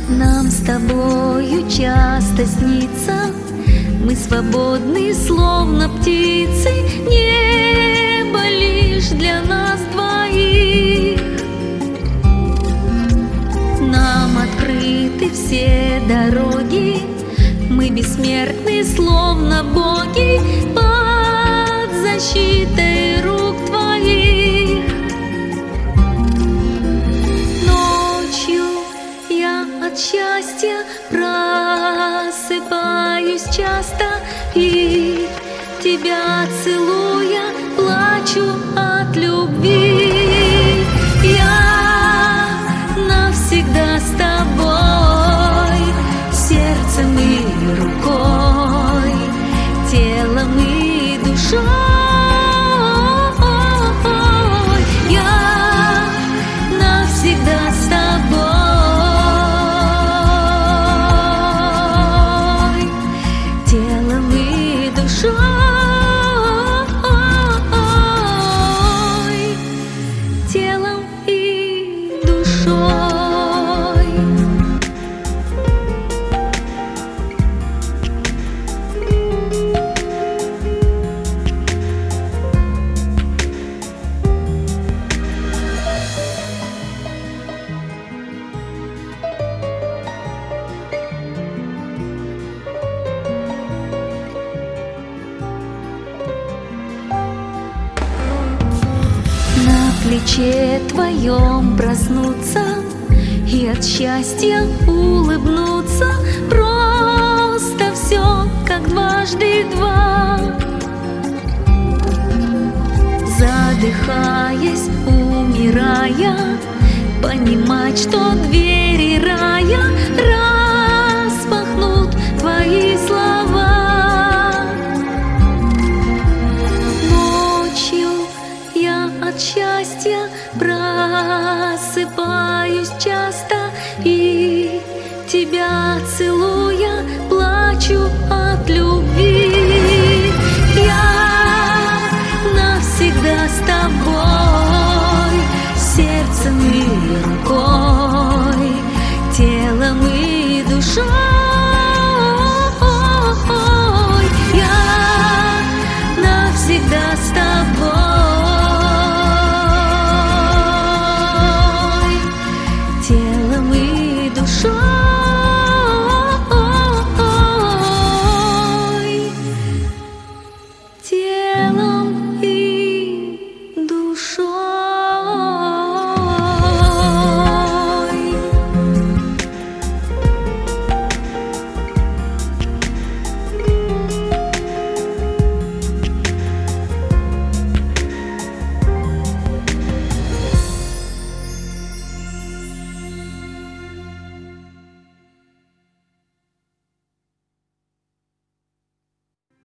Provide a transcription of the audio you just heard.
Нам с тобою часто снится, мы свободны, словно птицы, небо лишь для нас двоих. Нам открыты все дороги, мы бессмертны, словно боги, под защитой рук твоих. Ночью я от счастья просыпаюсь часто, и тебя целуя плачу от любви. Я навсегда с тобой, сердцем и рукой, телом и душой. Я навсегда с тобой, телом и душой, телом и душой. На плече твоем проснуться и от счастья улыбнуться, просто все как дважды два. Задыхаясь, умирая, понимать, что двери рая распахнут твои слова. Ночью я от счастья просыпаюсь часто, и тебя целуя плачу от любви.